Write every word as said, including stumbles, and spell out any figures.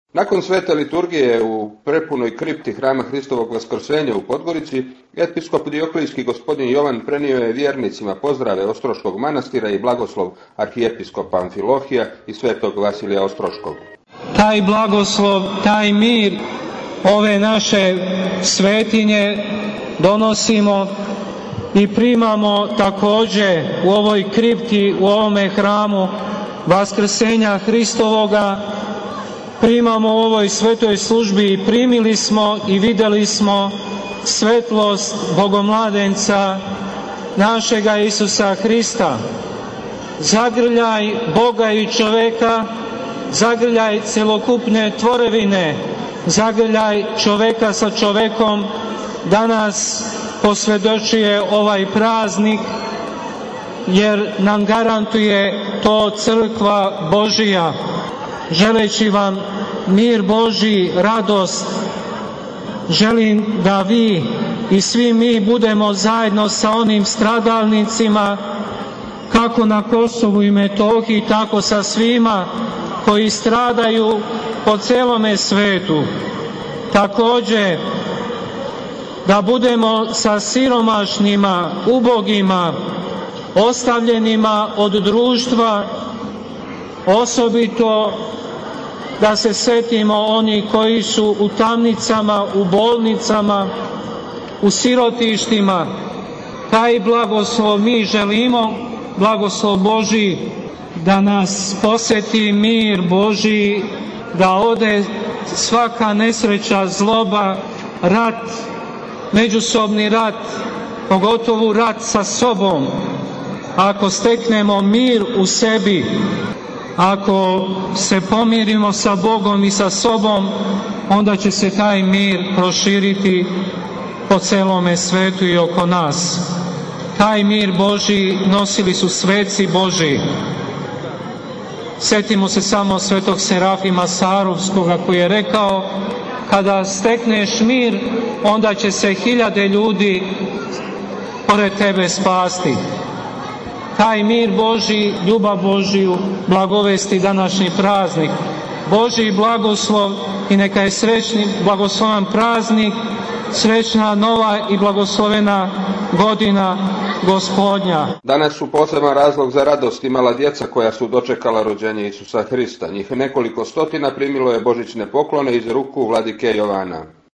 Nakon svete liturgije u prepunoj kripti Hrama Hristovog Vaskrsenja u Podgorici, episkop Dioklijski gospodin Jovan prenio je vjernicima pozdrave Ostroškog manastira i blagoslov arhijepiskopa Amfilohija i svetog Vasilija Ostroškog. Taj blagoslov, taj mir ove naše svetinje donosimo i primamo također u ovoj kripti, u ovome hramu Vaskrsenja Hristovoga. Primamo u ovoj svetoj službi i primili smo i vidjeli smo svetlost Bogomladenca našega Isusa Hrista. Zagrljaj Boga i čoveka, zagrljaj celokupne tvorevine, zagrljaj čoveka sa čovekom, danas posvjedočuje ovaj praznik, jer nam garantuje to crkva Božija. Želeći vam mir Božji, radost, želim da vi i svi mi budemo zajedno sa onim stradalnicima, kako na Kosovu i Metohiji, tako sa svima koji stradaju po celome svetu. Također, da budemo sa siromašnima, ubogima, ostavljenima od društva, osobito da se setimo oni koji su u tamnicama, u bolnicama, u sirotištima. Taj blagoslov mi želimo, blagoslov Božji, da nas posjeti mir Božji, da ode svaka nesreća, zloba, rat, međusobni rat, pogotovo rat sa sobom. Ako steknemo mir u sebi, ako se pomirimo sa Bogom i sa sobom, onda će se taj mir proširiti po celome svetu i oko nas. Taj mir Božji nosili su sveci Božji. Sjetimo se samo svetog Serafima Sarovskoga koji je rekao: kada stekneš mir, onda će se hiljade ljudi pored tebe spasti. Taj mir Božji, ljubav Božiju blagovesti današnji praznik. Božji blagoslov i neka je srećni, blagoslovan praznik, srećna nova i blagoslovena godina Gospodnja. Danas su poseban razlog za radost imala djeca koja su dočekala rođenje Isusa Hrista. Njih nekoliko stotina primilo je božićne poklone iz ruku vladike Jovana.